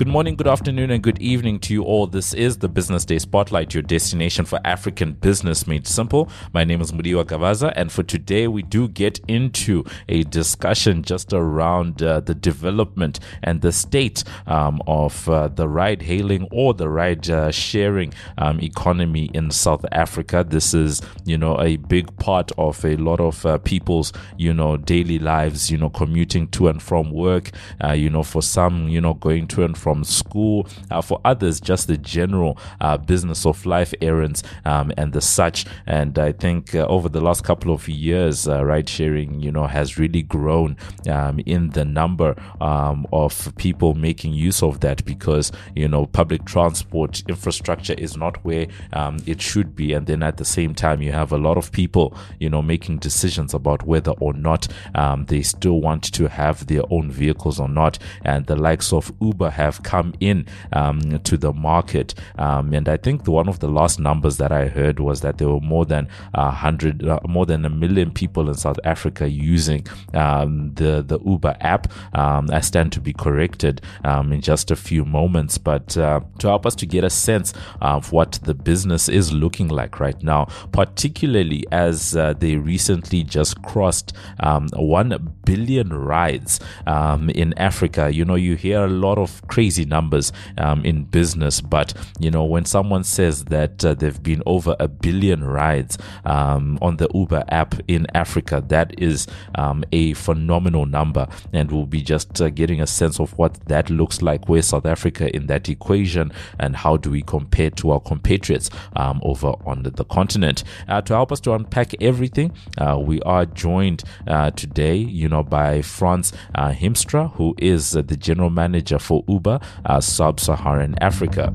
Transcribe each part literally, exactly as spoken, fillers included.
Good morning, good afternoon, and good evening to you all. This is the Business Day Spotlight, your destination for African business made simple. My name is Mudiwa Gavaza, and for today, we do get into a discussion just around uh, the development and the state um, of uh, the ride-hailing or the ride-sharing um, economy in South Africa. This is, you know, a big part of a lot of uh, people's, you know, daily lives, you know, commuting to and from work, uh, you know, for some, you know, going to and from school, uh, for others just the general uh, business of life errands um, and the such. And I think uh, over the last couple of years, uh, ride sharing, you know, has really grown um, in the number um, of people making use of that, because, you know, public transport infrastructure is not where um, it should be. And then at the same time, you have a lot of people, you know, making decisions about whether or not um, they still want to have their own vehicles or not. And the likes of Uber have come in um, to the market. Um, and I think the, one of the last numbers that I heard was that there were more than a hundred, uh, more than a million people in South Africa using um, the, the Uber app. Um, I stand to be corrected um, in just a few moments, but uh, to help us to get a sense of what the business is looking like right now, particularly as uh, they recently just crossed um, one billion rides um, in Africa. You know, you hear a lot of crazy numbers um, in business, but you know, when someone says that uh, there've been over a billion rides um, on the Uber app in Africa, that is um, a phenomenal number, and we'll be just uh, getting a sense of what that looks like. Where's South Africa in that equation, and how do we compare to our compatriots um, over on the, the continent? Uh, to help us to unpack everything, uh, we are joined uh, today, you know, by Frans uh, Hiemstra, who is uh, the general manager for Uber uh, Sub-Saharan Africa.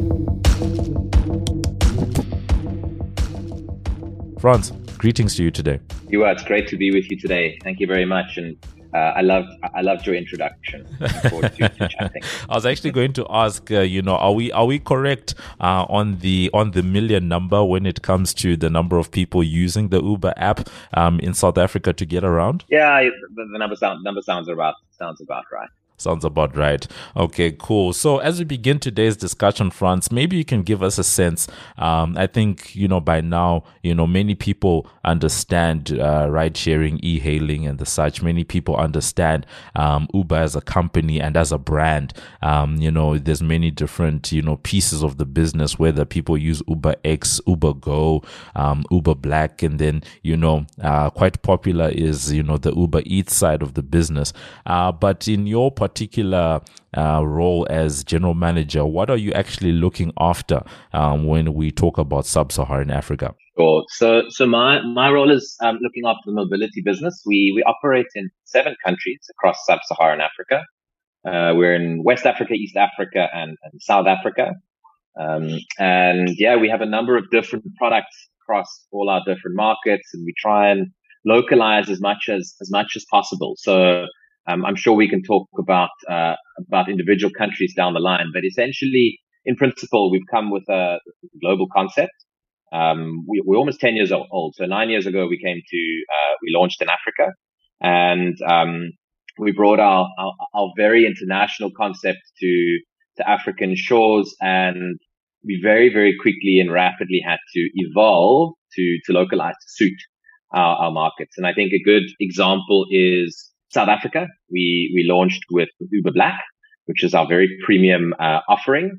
Frans, greetings to you today. You are. It's great to be with you today. Thank you very much. And uh, I loved I loved your introduction. Looking forward to, to chatting. I was actually going to ask, uh, you know, are we are we correct uh, on the on the million number when it comes to the number of people using the Uber app um, in South Africa to get around? Yeah, the, the number sound number sounds about sounds about right. Sounds about right. Okay, cool. So as we begin today's discussion, Frans, maybe you can give us a sense. Um, I think, you know, by now, you know, many people understand uh, ride sharing, e-hailing and the such. Many people understand um, Uber as a company and as a brand. Um, you know, there's many different, you know, pieces of the business, whether people use Uber X, Uber Go, um, Uber Black, and then, you know, uh, quite popular is, you know, the Uber Eats side of the business. Uh, but in your particular uh, role as general manager, what are you actually looking after um, when we talk about sub-Saharan Africa? Sure. So, so my my role is um, looking after the mobility business. We we operate in seven countries across sub-Saharan Africa. Uh, we're in West Africa, East Africa, and, and South Africa. Um, and yeah, we have a number of different products across all our different markets, and we try and localize as much as as much as possible. So. Um, I'm sure we can talk about uh, about individual countries down the line, but essentially, in principle, we've come with a global concept. Um, we, we're almost ten years old, so nine years ago we came to uh, we launched in Africa, and um, we brought our, our our very international concept to to African shores, and we very very quickly and rapidly had to evolve to to localize to suit our, our markets. And I think a good example is South Africa. We we launched with Uber Black, which is our very premium uh, offering.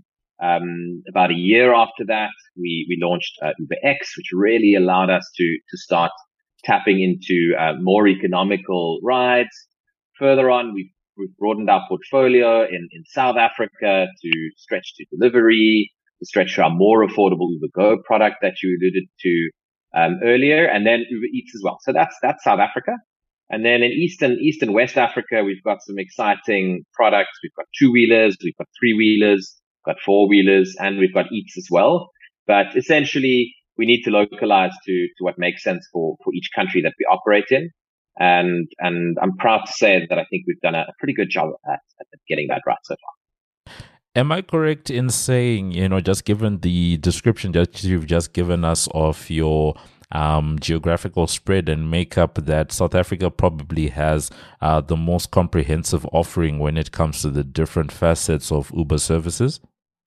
Um, about a year after that, we we launched uh, Uber X, which really allowed us to to start tapping into uh, more economical rides. Further on, we've we've broadened our portfolio in in South Africa to stretch to delivery, to stretch to our more affordable Uber Go product that you alluded to um, earlier, and then Uber Eats as well. So that's that's South Africa. And then in East and East and West Africa, we've got some exciting products. We've got two-wheelers, we've got three-wheelers, we've got four-wheelers, and we've got Eats as well. But essentially, we need to localize to, to what makes sense for, for each country that we operate in. And, and I'm proud to say that I think we've done a, a pretty good job at, at getting that right so far. Am I correct in saying, you know, just given the description that you've just given us of your um, geographical spread and makeup that South Africa probably has uh, the most comprehensive offering when it comes to the different facets of Uber services?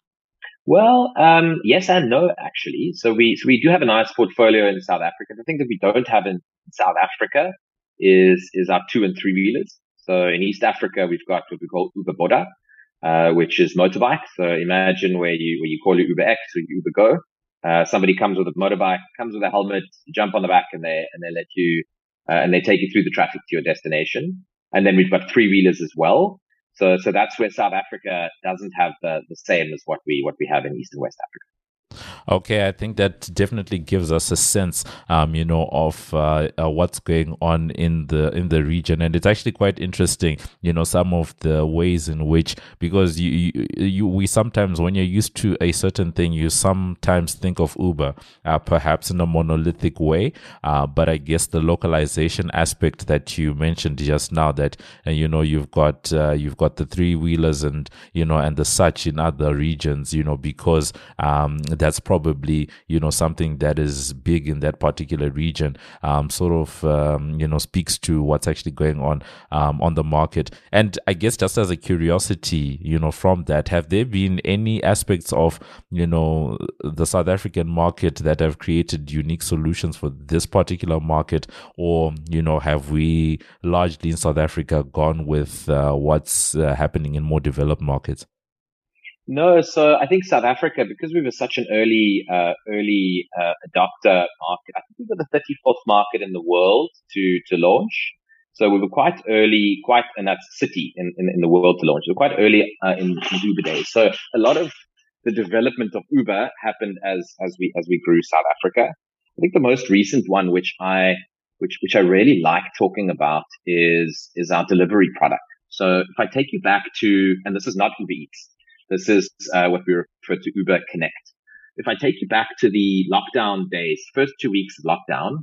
Well, um, yes and no, actually. So we so we do have a nice portfolio in South Africa. The thing that we don't have in South Africa is is our two and three wheelers. So in East Africa, we've got what we call Uber Boda, uh, which is motorbike. So imagine where you where you call it Uber X or Uber Go. Uh, somebody comes with a motorbike, comes with a helmet, you jump on the back, and they and they let you uh, and they take you through the traffic to your destination. And then we've got three wheelers as well. So, so that's where South Africa doesn't have the, the same as what we, what we have in East and West Africa. Okay, I think that definitely gives us a sense, um, you know, of uh, uh, what's going on in the in the region, and it's actually quite interesting, you know, some of the ways in which, because you, you, you we sometimes, when you're used to a certain thing, you sometimes think of Uber, uh, perhaps in a monolithic way, uh, but I guess the localization aspect that you mentioned just now, that uh, you know, you've got uh, you've got the three wheelers and you know and the such in other regions, you know, because um, that's probably, you know, something that is big in that particular region, um, sort of, um, you know, speaks to what's actually going on um, on the market. And I guess just as a curiosity, you know, from that, have there been any aspects of, you know, the South African market that have created unique solutions for this particular market? Or, you know, have we largely in South Africa gone with uh, what's uh, happening in more developed markets? No, so I think South Africa, because we were such an early, uh, early uh, adopter market, I think we were the thirty-fourth market in the world to to launch. So we were quite early, quite, and that's city in, in, in the world to launch. We were quite early uh, in, in Uber days. So a lot of the development of Uber happened as as we as we grew South Africa. I think the most recent one, which I which which I really like talking about, is is our delivery product. So if I take you back to, and this is not Uber Eats. This is uh, what we refer to Uber Connect. If I take you back to the lockdown days, first two weeks of lockdown,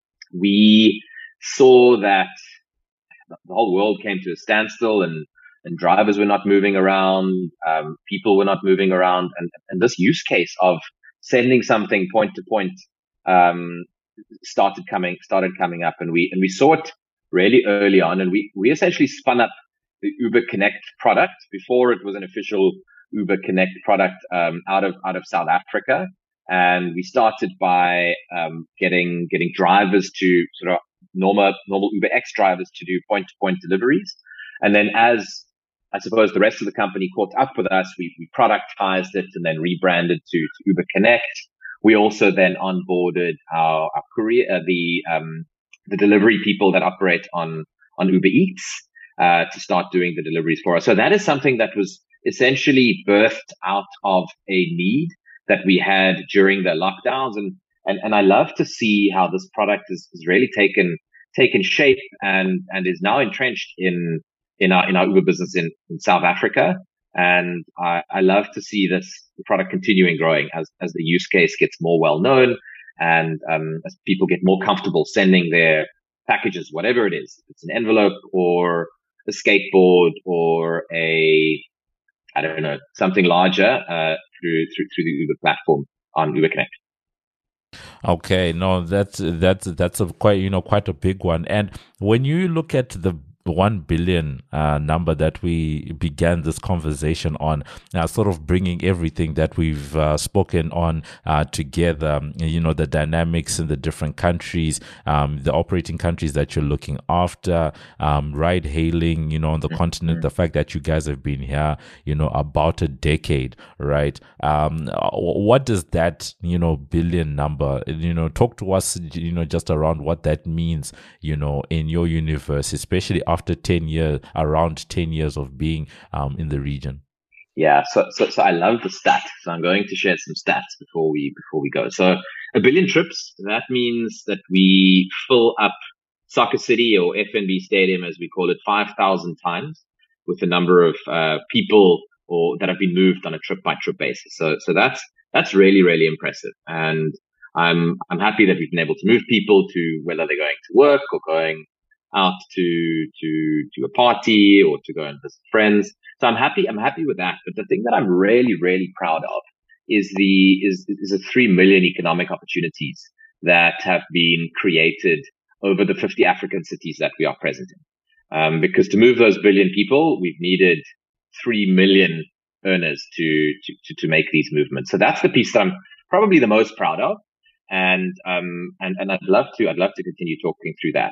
we saw that the whole world came to a standstill, and, and drivers were not moving around, um, people were not moving around, and, and this use case of sending something point to point um, started coming started coming up, and we and we saw it really early on, and we we essentially spun up the Uber Connect product before it was an official Uber Connect product um, out of out of South Africa. And we started by um, getting getting drivers to sort of normal normal Uber X drivers to do point to point deliveries. And then as I suppose the rest of the company caught up with us, we, we productized it and then rebranded to, to Uber Connect. We also then onboarded our, our courier, uh, the um, the delivery people that operate on on Uber Eats. Uh, to start doing the deliveries for us. So that is something that was essentially birthed out of a need that we had during the lockdowns. And, and, and I love to see how this product is, is really taken, taken shape and, and is now entrenched in, in our, in our Uber business in, in South Africa. And I, I love to see this product continuing growing as, as the use case gets more well known and, um, as people get more comfortable sending their packages, whatever it is. If it's an envelope or a skateboard or a, I don't know, something larger, uh, through, through, through the Uber platform on Uber Connect. Okay, no, that's, that's, that's a quite, you know, quite a big one. And when you look at the one billion uh, number that we began this conversation on, uh, sort of bringing everything that we've uh, spoken on uh, together, you know, the dynamics in the different countries, um, the operating countries that you're looking after, um, ride hailing, you know, on the mm-hmm. continent, the fact that you guys have been here, you know, about a decade, right? Um, what does that, you know, billion number, you know, talk to us, you know, just around what that means, you know, in your universe, especially after after ten years, around ten years of being um, in the region? Yeah, so, so so I love the stats. So I'm going to share some stats before we before we go. So a billion trips, that means that we fill up Soccer City or F N B Stadium, as we call it, five thousand times with the number of uh, people or that have been moved on a trip by trip basis. So so that's that's really really impressive, and I'm I'm happy that we've been able to move people to whether they're going to work or going out to to to a party or to go and visit friends. So I'm happy. I'm happy with that. But the thing that I'm really really proud of is the is is the three million economic opportunities that have been created over the fifty African cities that we are present in. Um, because to move those billion people, we've needed three million earners to, to, to make these movements. So that's the piece that I'm probably the most proud of. And, um, and, and I'd love to, I'd love to continue talking through that.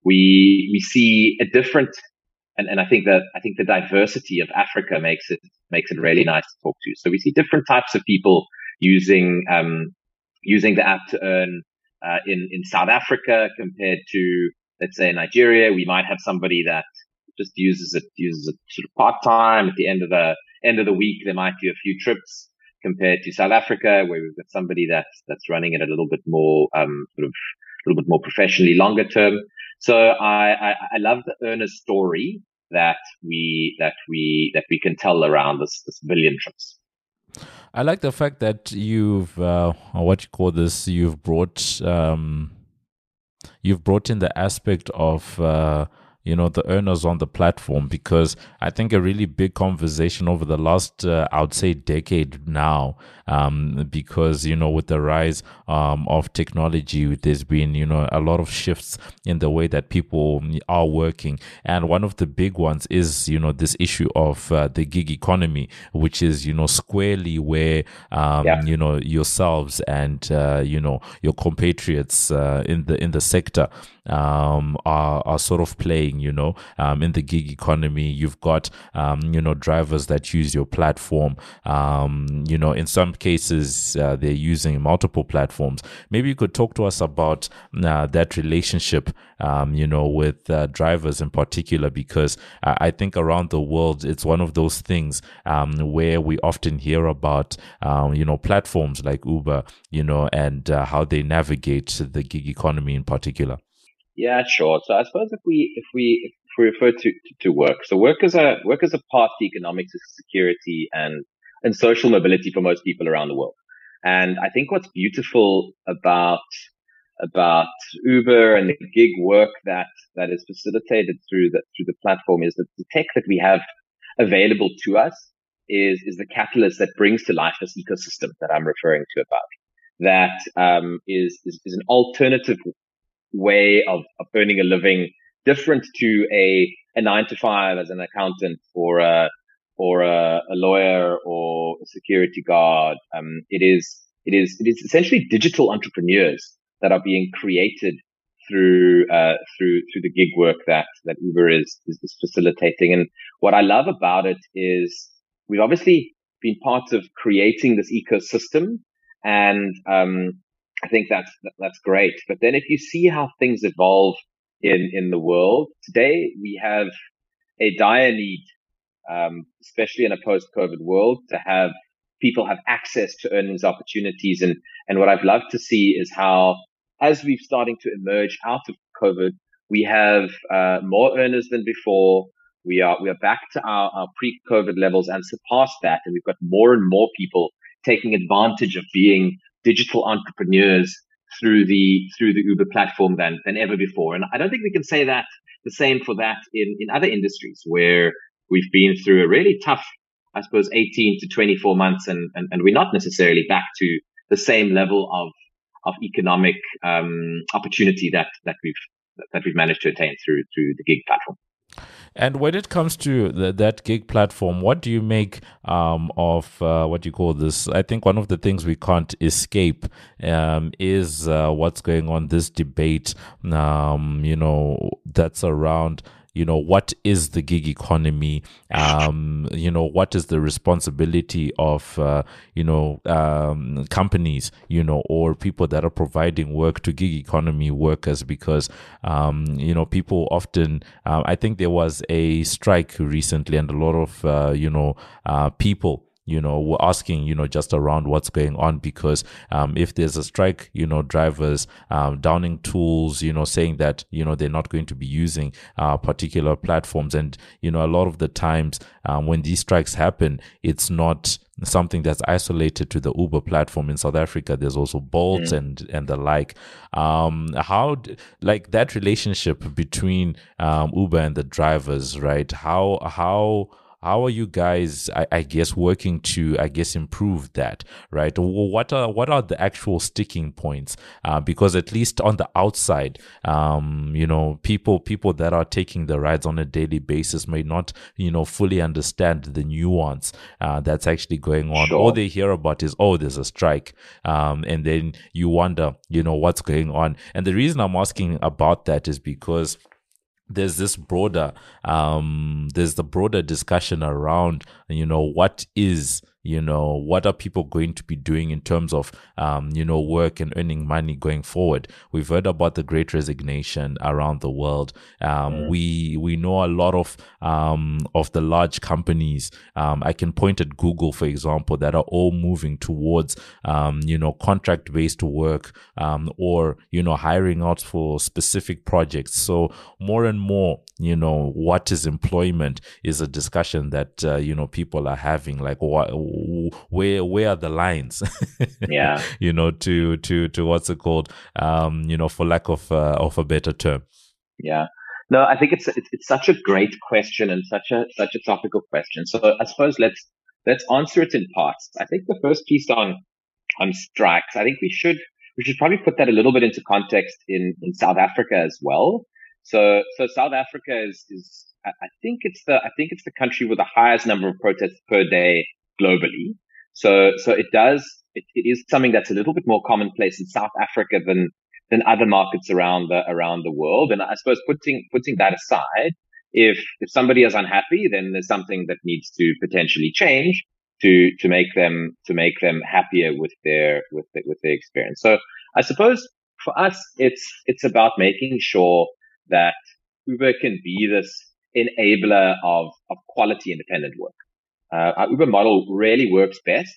We, we see a different, and, and I think that, I think the diversity of Africa makes it, makes it really nice to talk to. So we see different types of people using, um, using the app to earn, uh, in, in South Africa compared to, let's say, Nigeria. We might have somebody that just uses it, uses it sort of part time. At the end of the, end of the week, they might do a few trips, compared to South Africa, where we've got somebody that's, that's running it a little bit more, um, sort of a little bit more professionally, longer term. So I, I, I love the earner story that we, that we, that we can tell around this, this billion trips. I like the fact that you've, uh, what you call this, you've brought, um, you've brought in the aspect of, uh, you know, the earners on the platform, because I think a really big conversation over the last, uh, I would say decade now, um, because, you know, with the rise, um, of technology, there's been, you know, a lot of shifts in the way that people are working. And one of the big ones is, you know, this issue of, uh, the gig economy, which is, you know, squarely where, um, yeah. you know, yourselves and, uh, you know, your compatriots, uh, in the, in the sector, um, are, are sort of playing, you know, um, in the gig economy. You've got, um, you know, drivers that use your platform. Um, you know, in some cases, uh, they're using multiple platforms. Maybe you could talk to us about uh, that relationship, um, you know, with uh, drivers in particular, because uh, I think around the world, it's one of those things um, where we often hear about, um, you know, platforms like Uber, you know, and uh, how they navigate the gig economy in particular. Yeah, sure. So I suppose if we if we if we refer to, to, to work, so work is a work is a path to economic security and and social mobility for most people around the world. And I think what's beautiful about about Uber and the gig work that that is facilitated through the through the platform is that the tech that we have available to us is is the catalyst that brings to life this ecosystem that I'm referring to about. That um, is, is is an alternative way of, of earning a living, different to a, a nine to five as an accountant or a, or a, a lawyer or a security guard. Um, it is, it is, it is essentially digital entrepreneurs that are being created through, uh, through, through the gig work that, that Uber is, is, is facilitating. And what I love about it is we've obviously been part of creating this ecosystem, and, um, I think that's, that's great. But then if you see how things evolve in, in the world today, we have a dire need, um, especially in a post-COVID world, to have people have access to earnings opportunities. And, and what I've loved to see is how, as we're starting to emerge out of COVID, we have, uh, more earners than before. We are, we are back to our, our pre-COVID levels and surpassed that. And we've got more and more people taking advantage of being digital entrepreneurs through the through the Uber platform than than ever before. And I don't think we can say that the same for that in in other industries where we've been through a really tough, I suppose, eighteen to twenty-four months, and and, and we're not necessarily back to the same level of of economic um, opportunity that that we've that we've managed to attain through through the gig platform. And when it comes to the, that gig platform, what do you make um, of uh, what you call this? I think one of the things we can't escape um, is uh, what's going on, this debate, um, you know, that's around, you know, what is the gig economy? Um, you know, what is the responsibility of, uh, you know, um, companies, you know, or people that are providing work to gig economy workers? Because, um, you know, people often, uh, I think there was a strike recently, and a lot of, uh, you know, uh, people, you know, we're asking, you know, just around what's going on, because um, if there's a strike, you know, drivers um, downing tools, you know, saying that, you know, they're not going to be using uh, particular platforms. And, you know, a lot of the times um, when these strikes happen, it's not something that's isolated to the Uber platform. In South Africa, there's also Bolt mm. and and the like. Um, how, like that relationship between um, Uber and the drivers, right? How, how, how are you guys, I, I guess, working to, I guess, improve that, right? What are what are the actual sticking points? Uh, because at least on the outside, um, you know, people people that are taking the rides on a daily basis may not, you know, fully understand the nuance uh, that's actually going on. Sure. All they hear about is, oh, there's a strike, um, and then you wonder, you know, what's going on. And the reason I'm asking about that is because there's this broader um there's the broader discussion around, you know, what is, you know, what are people going to be doing in terms of, um, you know, work and earning money going forward. We've heard about the great resignation around the world. Um, Mm. we, we know a lot of, um, of the large companies. Um, I can point at Google, for example, that are all moving towards, um, you know, contract based work, um, or, you know, hiring out for specific projects. So more and more, you know, what is employment is a discussion that, uh, you know, people are having, like, what, where where are the lines? Yeah. You know, to to to what's it called? Um, you know, for lack of uh, of a better term. Yeah. No, I think it's, it's it's such a great question and such a such a topical question. So I suppose let's let's answer it in parts. I think the first piece on on strikes, I think we should we should probably put that a little bit into context in in South Africa as well. So so South Africa is is I I think it's the I think it's the country with the highest number of protests per day globally. So so it does it, it is something that's a little bit more commonplace in South Africa than than other markets around the around the world. And I suppose putting putting that aside, if if somebody is unhappy, then there's something that needs to potentially change to to make them to make them happier with their with the, with their experience. So I suppose for us, it's it's about making sure that Uber can be this enabler of of quality independent work. Uh, our Uber model really works best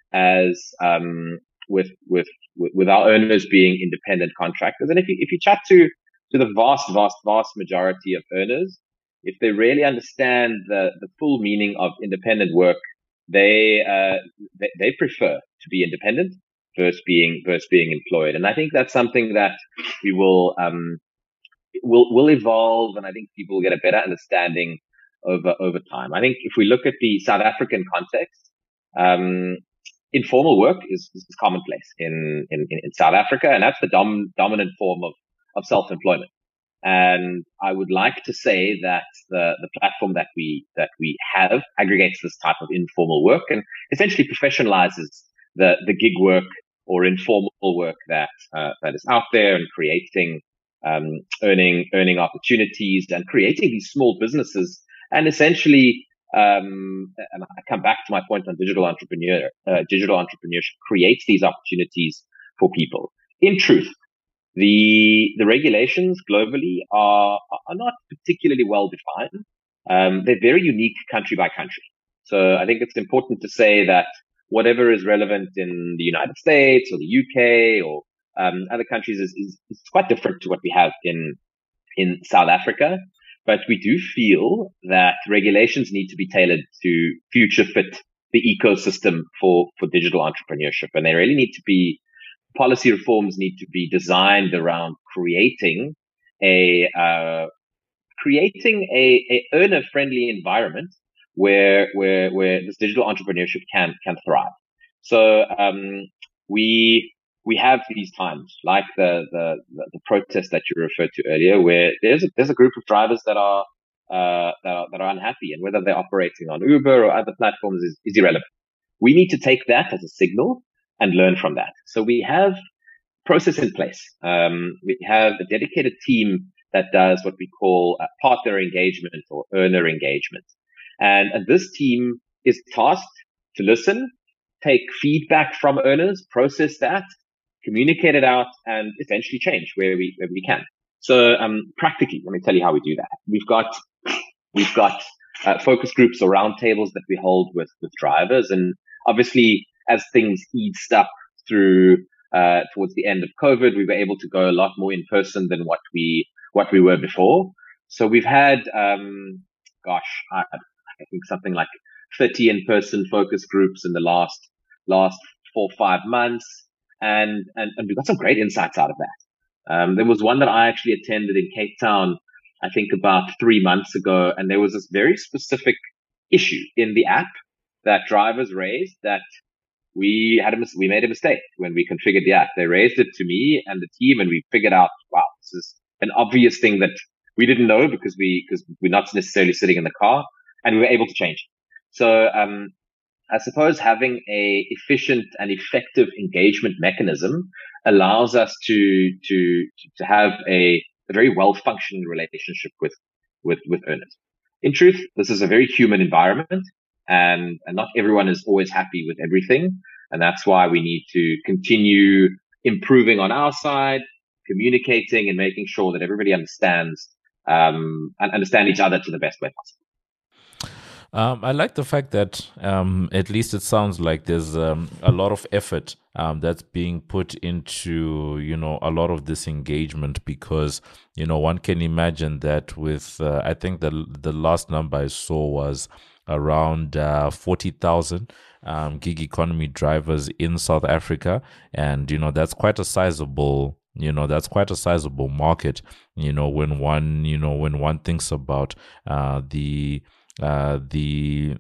as um, with with with our owners being independent contractors. And if you if you chat to to the vast vast vast majority of earners, if they really understand the the full meaning of independent work, they uh, they, they prefer to be independent versus being versus being employed. And I think that's something that we will um will will evolve, and I think people will get a better understanding over over time. I think if we look at the South African context, um, informal work is, is commonplace in, in in South Africa, and that's the dom- dominant form of of self-employment. And I would like to say that the the platform that we that we have aggregates this type of informal work and essentially professionalizes the the gig work or informal work that uh, that is out there, and creating um, earning earning opportunities and creating these small businesses, and essentially um, and I come back to my point on digital entrepreneur uh, digital entrepreneurship creates these opportunities for people. In truth, the the regulations globally are are not particularly well defined. Um, they're very unique country by country. So I think it's important to say that whatever is relevant in the United States or the U K or um, other countries is, is, is quite different to what we have in in South Africa. But we do feel that regulations need to be tailored to future fit the ecosystem for for digital entrepreneurship, and they really need to be policy reforms need to be designed around creating a uh, creating a, a earner friendly environment where where where this digital entrepreneurship can can thrive. So um, we we have these times like the, the the protest that you referred to earlier, where there's a, there's a group of drivers that are uh, that are that are unhappy, and whether they're operating on Uber or other platforms is, is irrelevant. We need to take that as a signal and learn from that. So we have process in place. Um, we have a dedicated team that does what we call uh, partner engagement or earner engagement. And, and this team is tasked to listen, take feedback from earners, process that, communicate it out, and essentially change where we, where we can. So, um, practically, let me tell you how we do that. We've got, we've got, uh, focus groups or roundtables that we hold with, with drivers. And obviously, as things eased up through, uh, towards the end of COVID, we were able to go a lot more in person than what we, what we were before. So we've had, um, gosh, I, I think something like thirty in-person focus groups in the last, last four, five months. And, and, and we got some great insights out of that. Um, there was one that I actually attended in Cape Town, I think about three months ago. And there was this very specific issue in the app that drivers raised that we had a mis- we made a mistake when we configured the app. They raised it to me and the team, and we figured out, wow, this is an obvious thing that we didn't know because we because we're not necessarily sitting in the car, and we were able to change it. So um, I suppose having a efficient and effective engagement mechanism allows us to to to have a, a very well functioning relationship with with with earners. In truth, this is a very human environment, and and not everyone is always happy with everything, and that's why we need to continue improving on our side, communicating and making sure that everybody understands um, and understand each other to the best way possible. Um, I like the fact that um, at least it sounds like there's um, a lot of effort um, that's being put into, you know, a lot of this engagement, because, you know, one can imagine that with, uh, I think the the last number I saw was around uh, forty thousand um, gig economy drivers in South Africa. And, you know, that's quite a sizable you know that's quite a sizable market, you know, when one you know when one thinks about uh the uh the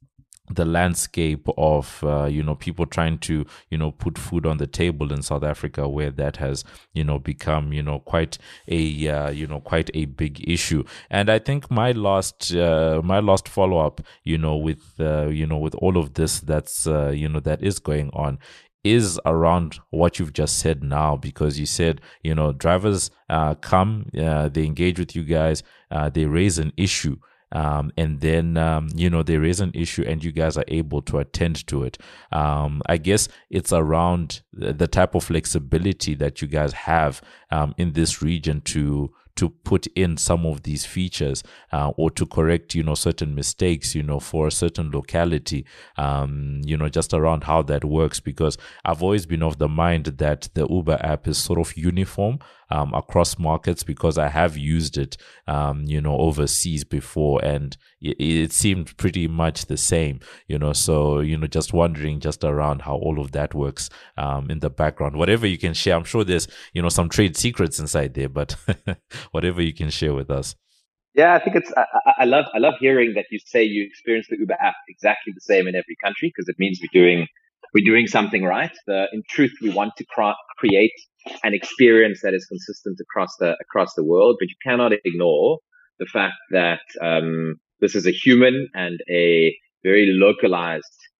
the landscape of uh, you know people trying to you know put food on the table in South Africa, where that has you know become you know quite a uh, you know quite a big issue. And I think my last uh, my last follow up you know with uh, you know with all of this that's uh, you know that is going on is around what you've just said now, because you said, you know, drivers uh, come, uh, they engage with you guys, uh, they raise an issue, um, and then, um, you know, they raise an issue and you guys are able to attend to it. Um, I guess it's around the type of flexibility that you guys have um, in this region to to put in some of these features uh, or to correct, you know, certain mistakes, you know, for a certain locality, um, you know, just around how that works. Because I've always been of the mind that the Uber app is sort of uniform um, across markets, because I have used it, um, you know, overseas before, and it, it seemed pretty much the same, you know, so, you know, just wondering just around how all of that works um, in the background. Whatever you can share, I'm sure there's, you know, some trade secrets inside there, but whatever you can share with us. Yeah, I think it's. I, I love. I love hearing that you say you experience the Uber app exactly the same in every country, because it means we're doing we're doing something right. The, in truth, we want to cra- create an experience that is consistent across the across the world, but you cannot ignore the fact that um, this is a human and a very localized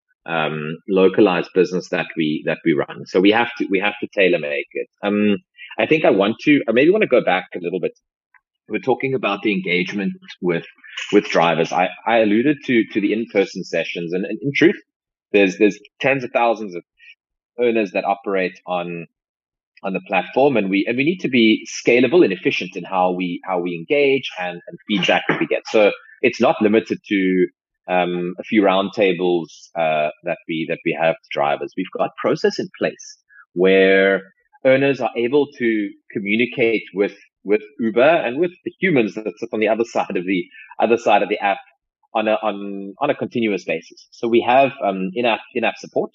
um, localized business that we that we run. So we have to we have to tailor make it. Um, I think I want to. I maybe want to go back a little bit. We're talking about the engagement with with drivers. I, I alluded to to the in-person sessions, and, and in truth, there's there's tens of thousands of earners that operate on on the platform, and we and we need to be scalable and efficient in how we how we engage and, and feedback that we get. So it's not limited to um, a few roundtables uh, that we that we have to drivers. We've got process in place where earners are able to communicate with with Uber and with the humans that sit on the other side of the other side of the app on a on on a continuous basis. So we have um, in-app in-app support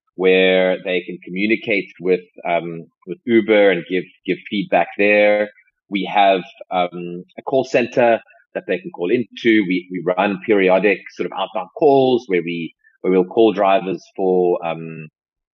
where they can communicate with um, with Uber and give give feedback there. We have um, a call center that they can call into. We we run periodic sort of outbound calls where we where we'll call drivers for um,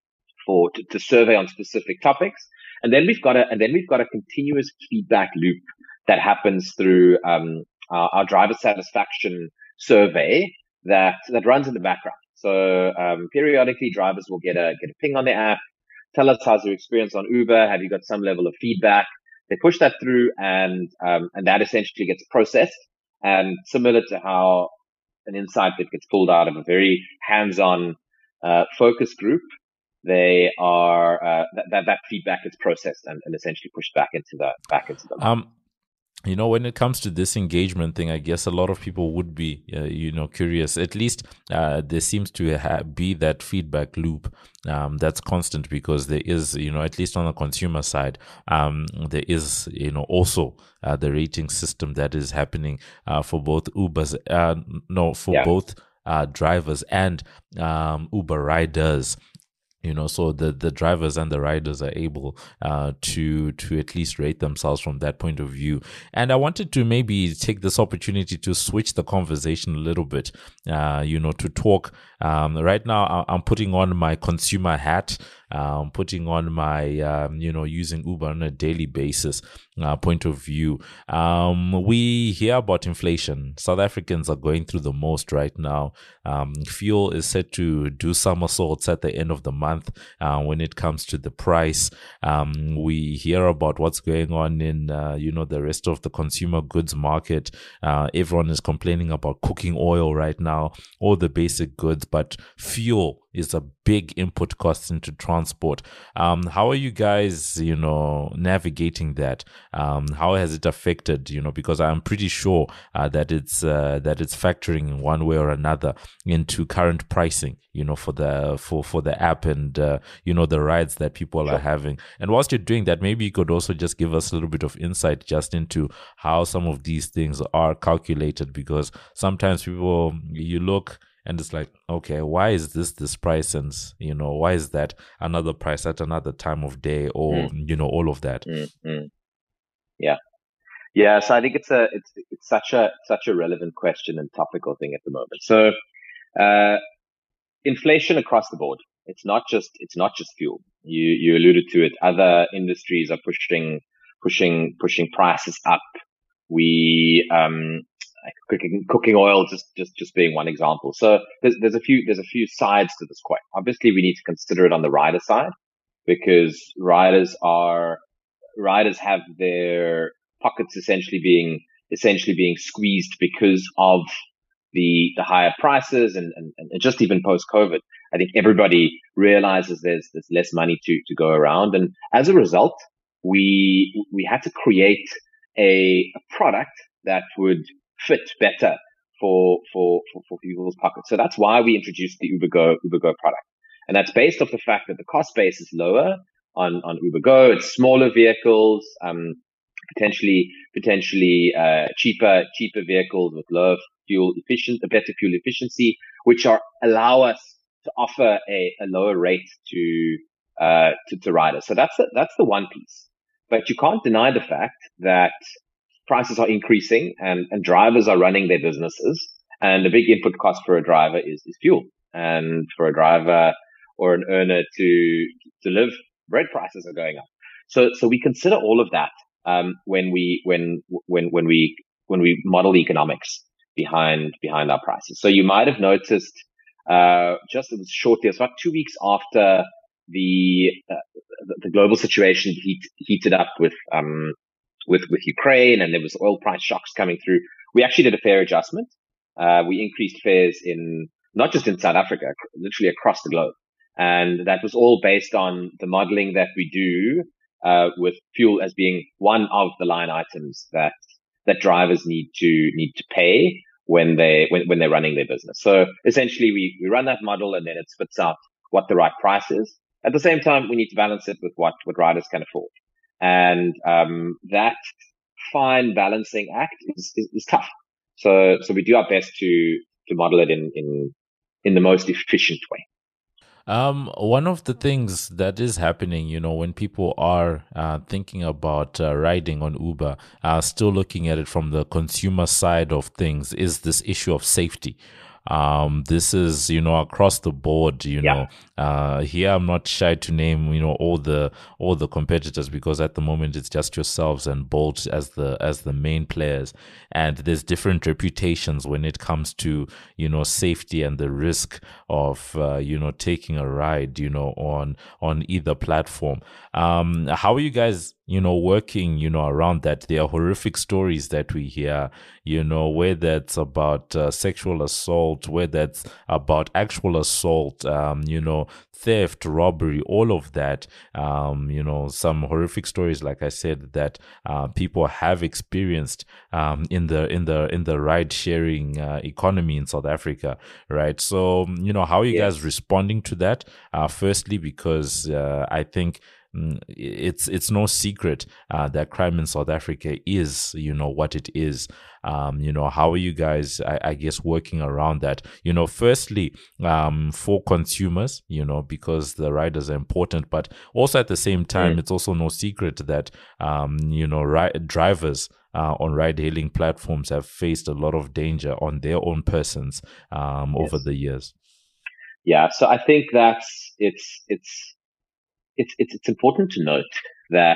for to, to survey on specific topics. And then we've got a, and then we've got a continuous feedback loop that happens through, um, our, our driver satisfaction survey that, that runs in the background. So, um, periodically drivers will get a, get a ping on the app, tell us how's your experience on Uber. Have you got some level of feedback? They push that through and, um, and that essentially gets processed, and similar to how an insight that gets pulled out of a very hands-on, uh, focus group. They are uh, that, that that feedback is processed and, and essentially pushed back into the back into the um you know, when it comes to this engagement thing, I guess a lot of people would be uh, you know curious. At least uh, there seems to ha- be that feedback loop um, that's constant, because there is, you know, at least on the consumer side, um, there is, you know, also uh, the rating system that is happening uh, for both Ubers uh, no for yeah. both uh, drivers and um, Uber riders. You know, so the, the drivers and the riders are able uh, to to at least rate themselves from that point of view. And I wanted to maybe take this opportunity to switch the conversation a little bit, uh, you know, to talk. Um, right now, I'm putting on my consumer hat. Um, putting on my, um, you know, using Uber on a daily basis uh, point of view. Um, we hear about inflation. South Africans are going through the most right now. Um, fuel is set to do somersaults at the end of the month uh, when it comes to the price. Um, we hear about what's going on in, uh, you know, the rest of the consumer goods market. Uh, everyone is complaining about cooking oil right now, all the basic goods, but fuel is a big input cost into transport. Um, how are you guys, you know, navigating that? Um, how has it affected, you know, because I'm pretty sure uh, that it's uh, that it's factoring in one way or another into current pricing, you know, for the for for the app and uh, you know, the rides that people are having. And whilst you're doing that, maybe you could also just give us a little bit of insight just into how some of these things are calculated, because sometimes people, you look and it's like, okay, why is this this price? And, you know, why is that another price at another time of day, or, mm. you know, all of that? Mm-hmm. Yeah. Yeah. So I think it's a, it's, it's such a, such a relevant question and topical thing at the moment. So, uh, inflation across the board. It's not just, it's not just fuel. You, you alluded to it. Other industries are pushing, pushing, pushing prices up. We, um, Like cooking, cooking oil, just, just, just being one example. So there's, there's a few, there's a few sides to this coin. Obviously, we need to consider it on the rider side, because riders are, riders have their pockets essentially being, essentially being squeezed because of the, the higher prices and, and, and just even post-COVID. I think everybody realizes there's, there's less money to, to go around. And as a result, we, we had to create a, a product that would fit better for, for, for, for people's pockets. So that's why we introduced the UberGo, UberGo product. And that's based off the fact that the cost base is lower on, on UberGo. It's smaller vehicles, um, potentially, potentially, uh, cheaper, cheaper vehicles with lower fuel efficient, a better fuel efficiency, which are, allow us to offer a, a lower rate to, uh, to, to riders. So that's the, that's the one piece. But you can't deny the fact that prices are increasing and, and drivers are running their businesses. And the big input cost for a driver is, is fuel. And for a driver or an earner to, to live, bread prices are going up. So, so we consider all of that, um, when we, when, when, when we, when we model the economics behind, behind our prices. So you might have noticed, uh, just shortly, it's about two weeks after the, uh, the, the global situation heat, heated up with, um, with, with Ukraine, and there was oil price shocks coming through. We actually did a fare adjustment. Uh, we increased fares in, not just in South Africa, literally across the globe. And that was all based on the modeling that we do, uh, with fuel as being one of the line items that, that drivers need to, need to pay when they, when, when they're running their business. So essentially we, we run that model and then it spits out what the right price is. At the same time, we need to balance it with what, what riders can afford. And, um, that fine balancing act is, is, is tough. So, so we do our best to, to model it in, in, in the most efficient way. Um, one of the things that is happening, you know, when people are uh, thinking about uh, riding on Uber, uh, still looking at it from the consumer side of things, is this issue of safety. Um, this is, you know, across the board, you Yeah. know, uh, here I'm not shy to name, you know, all the, all the competitors, because at the moment it's just yourselves and Bolt as the, as the main players. And there's different reputations when it comes to, you know, safety and the risk of, uh, you know, taking a ride, you know, on, on either platform. Um, how are you guys, you know, working, you know, around that? There are horrific stories that we hear, you know, whether it's about uh, sexual assault, whether it's about actual assault, um, you know, theft, robbery, all of that. Um, you know, some horrific stories, like I said, that uh, people have experienced um, in the in the in the ride sharing uh, economy in South Africa, right? So, you know, how are you Yes. guys responding to that? Uh, firstly, because uh, I think mm, it's it's no secret uh, that crime in South Africa is, you know, what it is. Um, you know, how are you guys, I, I guess, working around that? You know, firstly, um, for consumers, you know, because the riders are important, but also at the same time, Mm. it's also no secret that, um, you know, ri- drivers uh, on ride-hailing platforms have faced a lot of danger on their own persons um, over Yes. the years. Yeah. So I think that's it's it's it's it's it's important to note that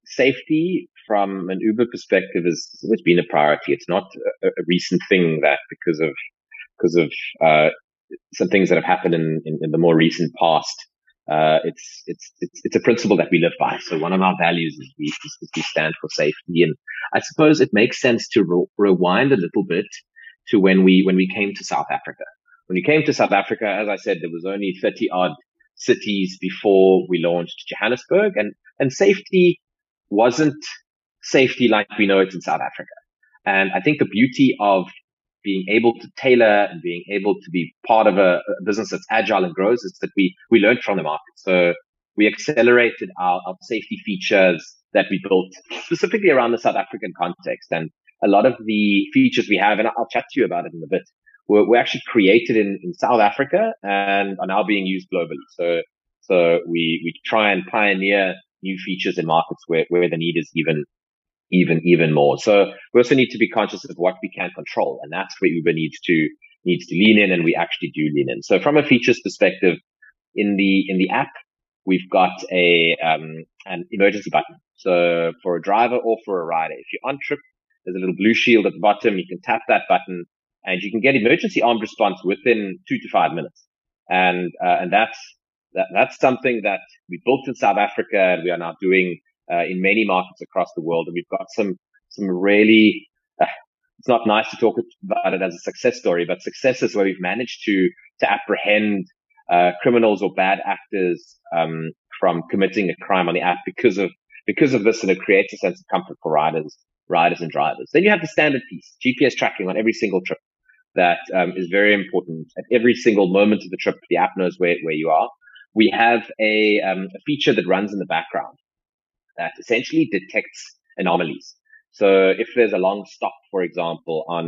safety from an Uber perspective has always been a priority. It's not a, a recent thing that because of because of uh, some things that have happened in, in, in the more recent past. Uh, it's, it's it's it's a principle that we live by. So one of our values is we, is we stand for safety, and I suppose it makes sense to re- rewind a little bit to when we when we came to South Africa. When we came to South Africa, as I said, there was only thirty odd cities before we launched Johannesburg, and and safety wasn't safety like we know it in South Africa. And I think the beauty of being able to tailor and being able to be part of a, a business that's agile and grows is that we, we learned from the market. So we accelerated our, our safety features that we built specifically around the South African context. And a lot of the features we have, and I'll chat to you about it in a bit, were, were actually created in, in South Africa and are now being used globally. So, so we, we try and pioneer new features in markets where, where the need is even even even more. So we also need to be conscious of what we can control, and that's where Uber needs to needs to lean in, and we actually do lean in. So from a features perspective, in the in the app, we've got a um, an emergency button. So for a driver or for a rider, if you're on trip, there's a little blue shield at the bottom. You can tap that button, and you can get emergency armed response within two to five minutes. And uh, and that's that, that's something that we built in South Africa, and we are now doing Uh, in many markets across the world. And we've got some, some really, uh, it's not nice to talk about it as a success story, but successes where we've managed to, to apprehend, uh, criminals or bad actors, um, from committing a crime on the app because of, because of this. And it creates a sense of comfort for riders, riders and drivers. Then you have the standard piece, G P S tracking on every single trip. That, um, is very important. At every single moment of the trip, the app knows where, where you are. We have a, um, a feature that runs in the background that essentially detects anomalies. So if there's a long stop, for example, on,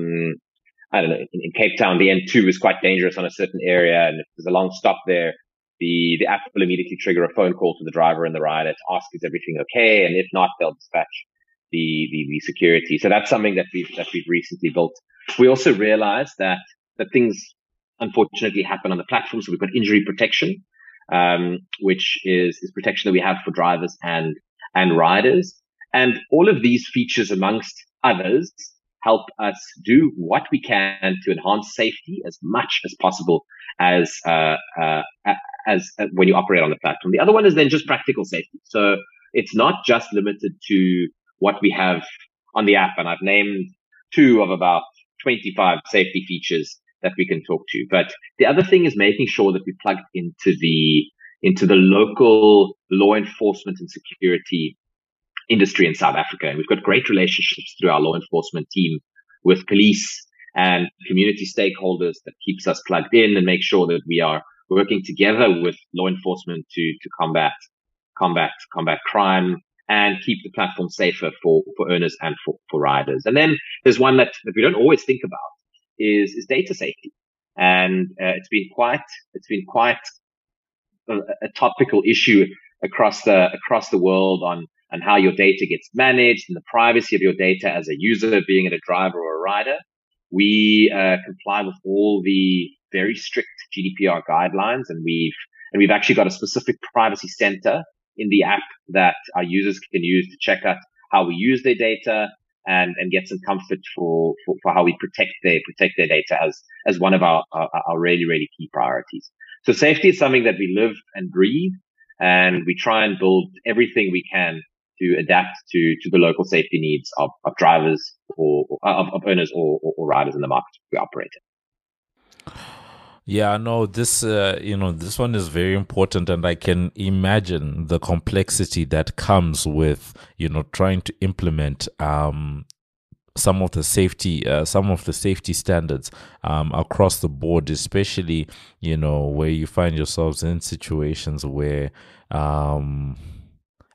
I don't know, in, in Cape Town, the N two is quite dangerous on a certain area. And if there's a long stop there, the, the app will immediately trigger a phone call to the driver and the rider to ask, is everything okay? And if not, they'll dispatch the, the, the security. So that's something that we've, that we've recently built. We also realized that, that things unfortunately happen on the platform. So we've got injury protection, um, which is, is protection that we have for drivers and and riders. And all of these features, amongst others, help us do what we can to enhance safety as much as possible as, uh, uh, as, uh, when you operate on the platform. The other one is then just practical safety. So it's not just limited to what we have on the app. And I've named two of about twenty-five safety features that we can talk to. But the other thing is making sure that we plug into the into the local law enforcement and security industry in South Africa. And we've got great relationships through our law enforcement team with police and community stakeholders that keeps us plugged in and make sure that we are working together with law enforcement to, to combat, combat, combat crime and keep the platform safer for, for owners and for, for riders. And then there's one that, that we don't always think about is, is data safety. And uh, it's been quite, it's been quite a, a topical issue across the, across the world on, on how your data gets managed and the privacy of your data as a user, being it a driver or a rider. We, uh, comply with all the very strict G D P R guidelines, and we've, and we've actually got a specific privacy center in the app that our users can use to check out how we use their data and, and get some comfort for, for, for how we protect their, protect their data as, as one of our, our, our really, really key priorities. So safety is something that we live and breathe, and we try and build everything we can to adapt to, to the local safety needs of, of drivers or, of, of owners or, or, or riders in the market we operate in. Yeah, no, this, uh, you know, this one is very important, and I can imagine the complexity that comes with, you know, trying to implement, um, some of the safety, uh, some of the safety standards, um, across the board, especially, you know, where you find yourselves in situations where, um,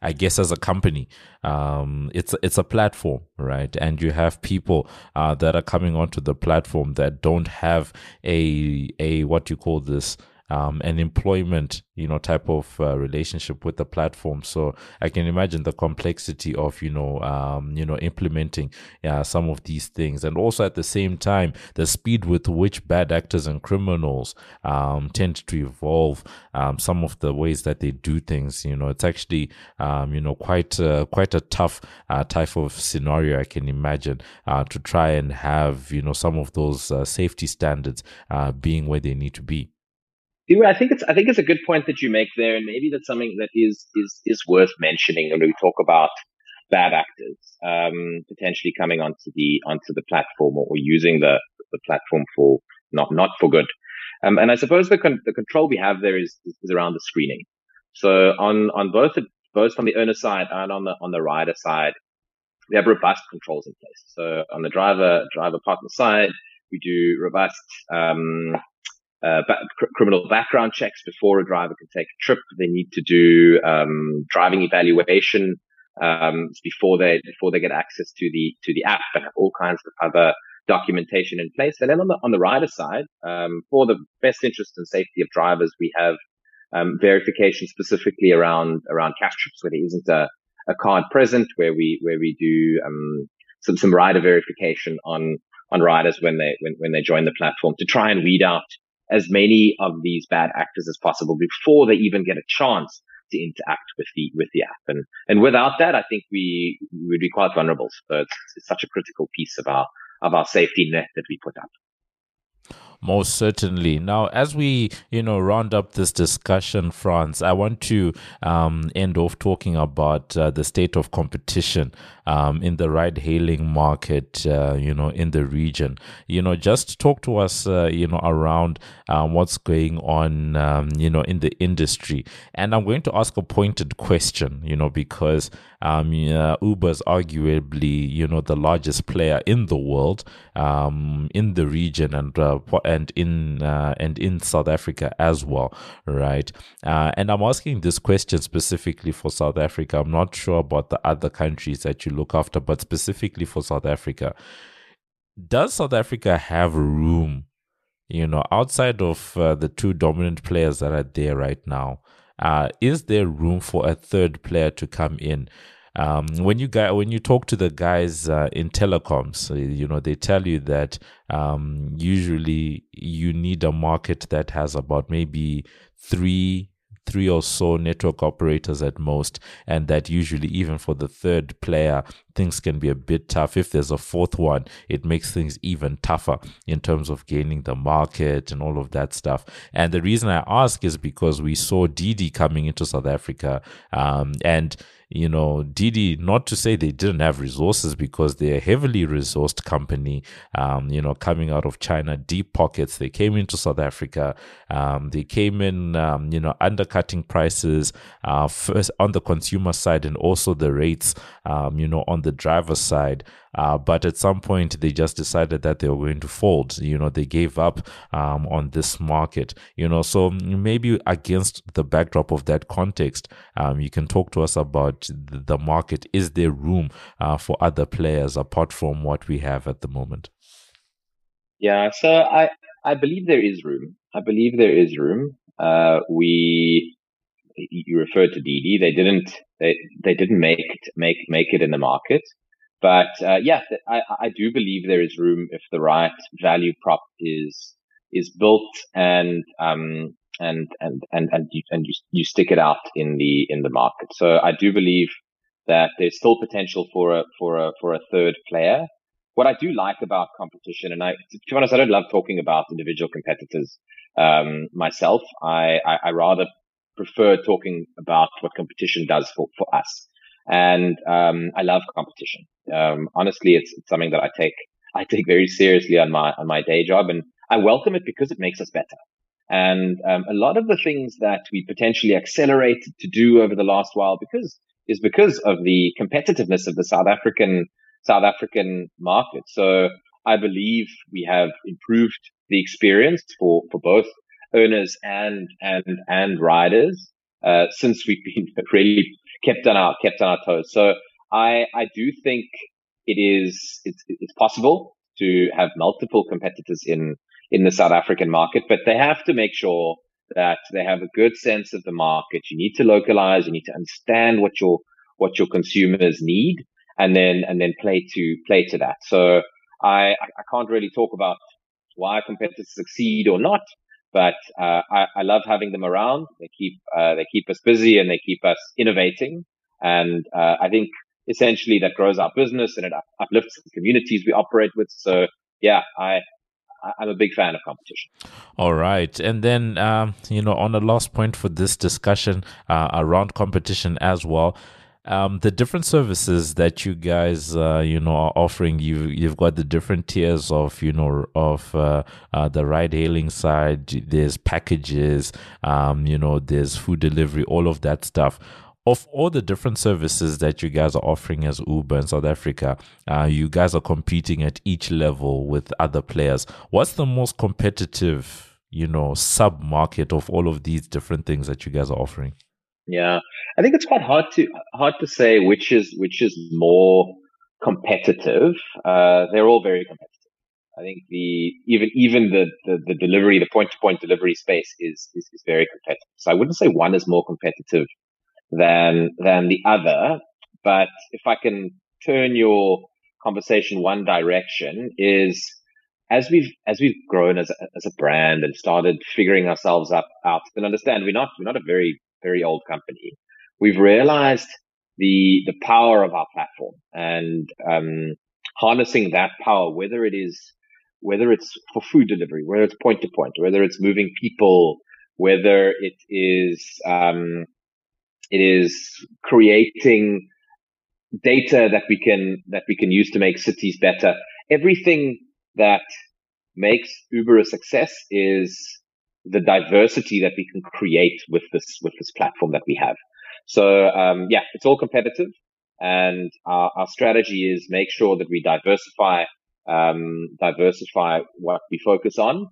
I guess as a company, um, it's it's a platform, right? And you have people uh, that are coming onto the platform that don't have a a what you call this um, an employment, you know, type of uh, relationship with the platform. So I can imagine the complexity of, you know, um, you know, implementing uh, some of these things, and also at the same time, the speed with which bad actors and criminals um, tend to evolve um, some of the ways that they do things. You know, it's actually, um, you know, quite uh, quite a tough uh, type of scenario I can imagine uh, to try and have, you know, some of those uh, safety standards uh, being where they need to be. I think it's I think it's a good point that you make there, and maybe that's something that is is is worth mentioning when we talk about bad actors um, potentially coming onto the onto the platform, or, or using the the platform for not not for good. Um, and I suppose the con- the control we have there is is around the screening. So on on both the, both on the owner side and on the on the rider side, we have robust controls in place. So on the driver driver partner side, we do robust um, uh, ba- cr- criminal background checks before a driver can take a trip. They need to do um, driving evaluation um, before they before they get access to the to the app, and have all kinds of other documentation in place. And then on the on the rider side, um, for the best interest and safety of drivers, we have um, verification specifically around around cash trips where there isn't a, a card present, where we where we do um, some some rider verification on on riders when they when, when they join the platform, to try and weed out as many of these bad actors as possible before they even get a chance to interact with the with the app. And and without that, I think we would be quite vulnerable. So it's, it's such a critical piece of our of our safety net that we put up. Most certainly. Now, as we, you know, round up this discussion, Franz, I want to um, end off talking about uh, the state of competition um, in the ride-hailing market, uh, you know, in the region. You know, just talk to us, uh, you know, around um, what's going on, um, you know, in the industry. And I'm going to ask a pointed question, you know, because um, uh, Uber's arguably, you know, the largest player in the world, um, in the region, and uh, and in uh, and in South Africa as well, right? Uh, and I'm asking this question specifically for South Africa. I'm not sure about the other countries that you look after, but specifically for South Africa, does South Africa have room, you know, outside of uh, the two dominant players that are there right now? Uh, is there room for a third player to come in? Um, when you guys, when you talk to the guys uh, in telecoms, you know, they tell you that um, usually you need a market that has about maybe three three or so network operators at most, and that usually even for the third player, things can be a bit tough. If there's a fourth one, it makes things even tougher in terms of gaining the market and all of that stuff. And the reason I ask is because we saw Didi coming into South Africa, um, and you know, Didi, not to say they didn't have resources, because they're a heavily resourced company, um, you know, coming out of China, deep pockets. They came into South Africa. Um, they came in, um, you know, undercutting prices, uh, first on the consumer side, and also the rates, um, you know, on the driver side. Uh, but at some point, they just decided that they were going to fold. You know, they gave up um, on this market. You know, so maybe against the backdrop of that context, um, you can talk to us about the market. Is there room uh, for other players apart from what we have at the moment? Yeah, so I I believe there is room. I believe there is room. Uh, we you referred to Didi. They didn't they they didn't make it, make make it in the market. But uh, yeah, I, I do believe there is room if the right value prop is is built, and um and and and and you, and you you stick it out in the in the market. So I do believe that there's still potential for a for a for a third player. What I do like about competition, and I to be honest, I don't love talking about individual competitors um, myself. I, I I rather prefer talking about what competition does for for us. And um, I love competition. Um, honestly, it's, it's something that I take I take very seriously on my on my day job, and I welcome it because it makes us better. And um, a lot of the things that we potentially accelerated to do over the last while, because is because of the competitiveness of the South African South African market. So I believe we have improved the experience for for both owners and and and riders uh, since we've been really kept on our kept on our toes. So I I do think it is it's it's possible to have multiple competitors in in the South African market, but they have to make sure that they have a good sense of the market. You need to localize. You need to understand what your what your consumers need, and then and then play to play to that. So I I can't really talk about why competitors succeed or not, but uh, I, I love having them around. They keep uh, they keep us busy and they keep us innovating, and uh, I think essentially that grows our business and it uplifts the communities we operate with. So yeah, I. I'm a big fan of competition. All right. And then, um, you know, on the last point for this discussion uh, around competition as well, um, the different services that you guys, uh, you know, are offering, you, you've got the different tiers of, you know, of uh, uh, the ride hailing side, there's packages, um, you know, there's food delivery, all of that stuff. Of all the different services that you guys are offering as Uber in South Africa, uh, you guys are competing at each level with other players. What's the most competitive, you know, sub-market of all of these different things that you guys are offering? Yeah, I think it's quite hard to hard to say which is which is more competitive. Uh, they're all very competitive. I think the even even the the, the delivery, the point-to-point delivery space is, is is very competitive. So I wouldn't say one is more competitive than than the other, but if I can turn your conversation one direction, is as we've as we've grown as a, as a brand and started figuring ourselves up out and understand we're not we're not a very very old company. We've realized the the power of our platform and um, harnessing that power, whether it is whether it's for food delivery, whether it's point to point, whether it's moving people, whether it is um, It is creating data that we can that we can use to make cities better. Everything that makes Uber a success is the diversity that we can create with this with this platform that we have. So um, yeah, it's all competitive, and our, our strategy is make sure that we diversify um, diversify what we focus on,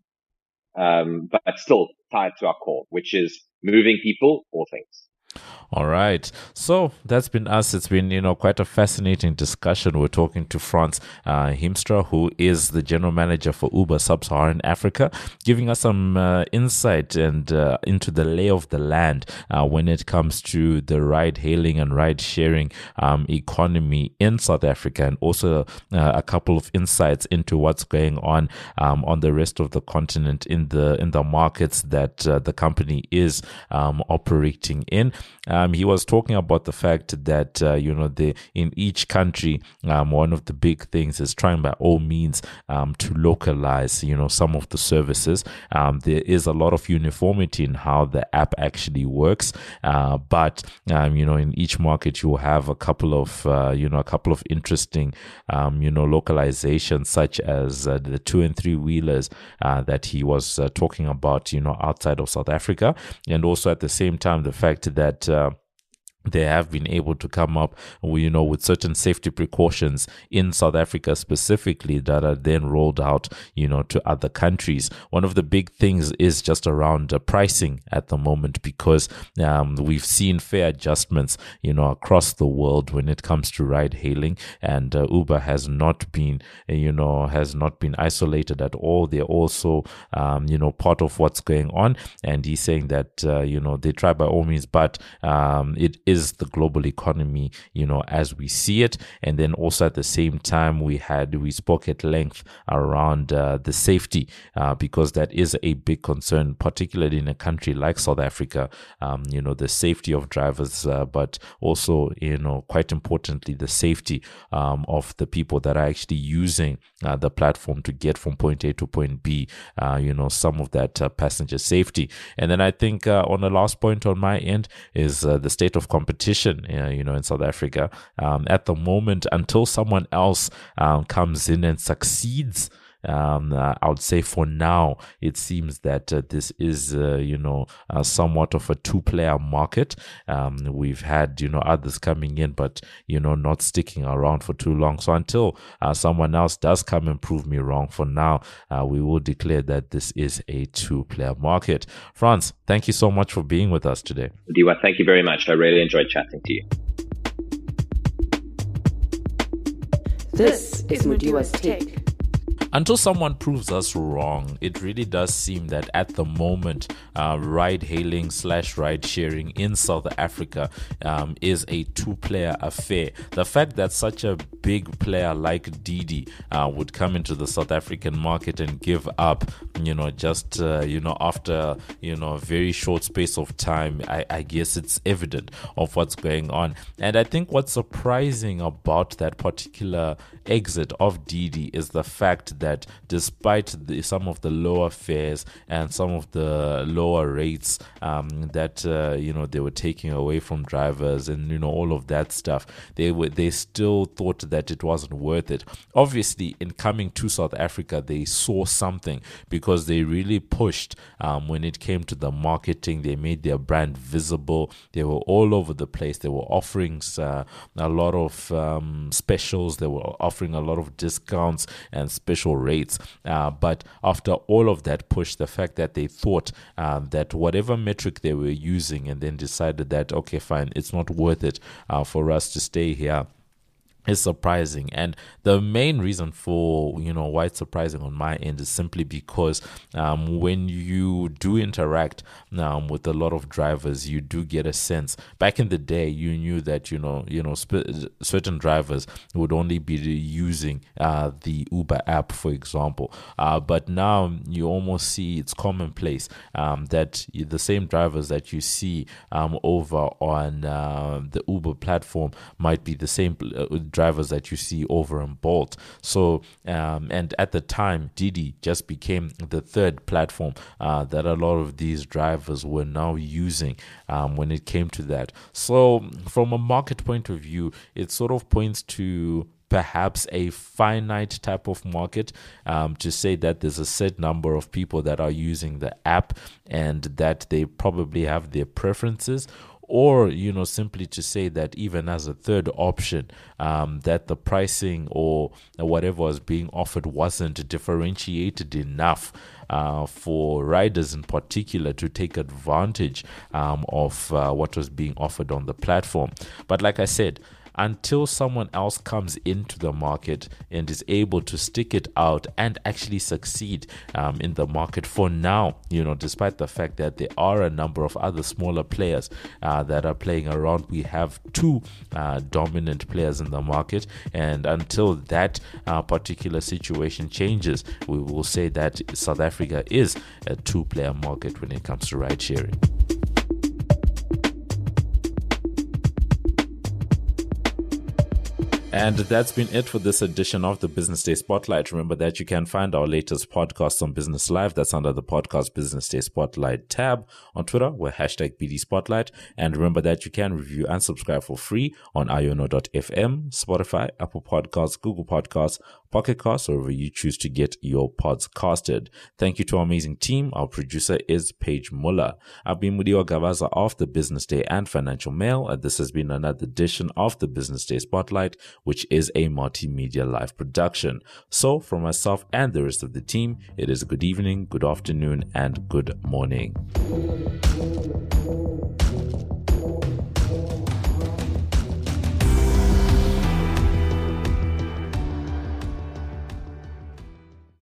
um, but still tied to our core, which is moving people or things. All right. So that's been us. It's been, you know, quite a fascinating discussion. We're talking to Frans uh, Hiemstra, who is the general manager for Uber Sub-Saharan Africa, giving us some uh, insight and uh, into the lay of the land uh, when it comes to the ride hailing and ride sharing um, economy in South Africa, and also uh, a couple of insights into what's going on um, on the rest of the continent in the in the markets that uh, the company is um, operating in. Um, he was talking about the fact that, uh, you know, the, in each country, um, one of the big things is trying by all means um, to localize, you know, some of the services. Um, there is a lot of uniformity in how the app actually works. Uh, but, um, you know, in each market, you will have a couple of, uh, you know, a couple of interesting, um, you know, localizations, such as uh, the two and three wheelers uh, that he was uh, talking about, you know, outside of South Africa. And also at the same time, the fact that, uh, they have been able to come up, you know, with certain safety precautions in South Africa specifically that are then rolled out, you know, to other countries. One of the big things is just around uh, pricing at the moment, because um, we've seen fare adjustments, you know, across the world when it comes to ride hailing, and uh, Uber has not been, you know, has not been isolated at all. They're also, um, you know, part of what's going on. And he's saying that, uh, you know, they try by all means, but um, it is is the global economy, you know, as we see it. And then also at the same time, we had, we spoke at length around uh, the safety, uh, because that is a big concern, particularly in a country like South Africa, um, you know, the safety of drivers, uh, but also, you know, quite importantly, the safety um, of the people that are actually using uh, the platform to get from point A to point B, uh, you know, some of that uh, passenger safety. And then I think uh, on the last point on my end is uh, the state of competition, uh, you know, in South Africa. Um, at the moment, until someone else um, comes in and succeeds um, uh, I would say for now, it seems that uh, this is, uh, you know, uh, somewhat of a two-player market. Um, we've had, you know, others coming in, but, you know, not sticking around for too long. So until uh, someone else does come and prove me wrong, for now, uh, we will declare that this is a two-player market. Frans, thank you so much for being with us today. Mudiwa, thank you very much. I really enjoyed chatting to you. This is Mudiwa's Take. Until someone proves us wrong, it really does seem that at the moment, uh, ride-hailing slash ride-sharing in South Africa um, is a two-player affair. The fact that such a big player like Didi uh, would come into the South African market and give up, you know, just, uh, you know, after, you know, a very short space of time, I, I guess it's evident of what's going on. And I think what's surprising about that particular exit of Didi is the fact that despite the, some of the lower fares and some of the lower rates um, that uh, you know they were taking away from drivers and you know all of that stuff, they were they still thought that it wasn't worth it. Obviously, in coming to South Africa, they saw something because they really pushed um, when it came to the marketing. They made their brand visible. They were all over the place. They were offering uh, a lot of um, specials. They were offering a lot of discounts and special rates. Uh, but after all of that push, the fact that they thought um, that whatever metric they were using and then decided that, okay, fine, it's not worth it uh, for us to stay here, is surprising. And the main reason for, you know, why it's surprising on my end is simply because um, when you do interact um, with a lot of drivers, you do get a sense. Back in the day, you knew that, you know, you know, sp- certain drivers would only be using uh, the Uber app, for example. Uh, but now you almost see it's commonplace um, that the same drivers that you see um, over on uh, the Uber platform might be the same uh, drivers that you see over in Bolt. So, um, and at the time, Didi just became the third platform uh, that a lot of these drivers were now using um, when it came to that. So, from a market point of view, it sort of points to perhaps a finite type of market, um, to say that there's a set number of people that are using the app and that they probably have their preferences. Or, you know, simply to say that even as a third option, um, that the pricing or whatever was being offered wasn't differentiated enough uh, for riders in particular to take advantage um, of uh, what was being offered on the platform. But like I said, until someone else comes into the market and is able to stick it out and actually succeed um, in the market for now, you know, despite the fact that there are a number of other smaller players uh, that are playing around, we have two uh, dominant players in the market. And until that uh, particular situation changes, we will say that South Africa is a two-player market when it comes to ride sharing. And that's been it for this edition of the Business Day Spotlight. Remember that you can find our latest podcasts on Business Live. That's under the podcast Business Day Spotlight tab. On Twitter, we're hashtag B D Spotlight. And remember that you can review and subscribe for free on iono dot f m, Spotify, Apple Podcasts, Google Podcasts, Pocket Casts, or wherever you choose to get your pods casted. Thank you to our amazing team. Our producer is Paige Muller. I've been Mudiwa Gavaza of the Business Day and Financial Mail. And this has been another edition of the Business Day Spotlight, which is a multimedia live production. So from myself and the rest of the team, it is a good evening, good afternoon, and good morning.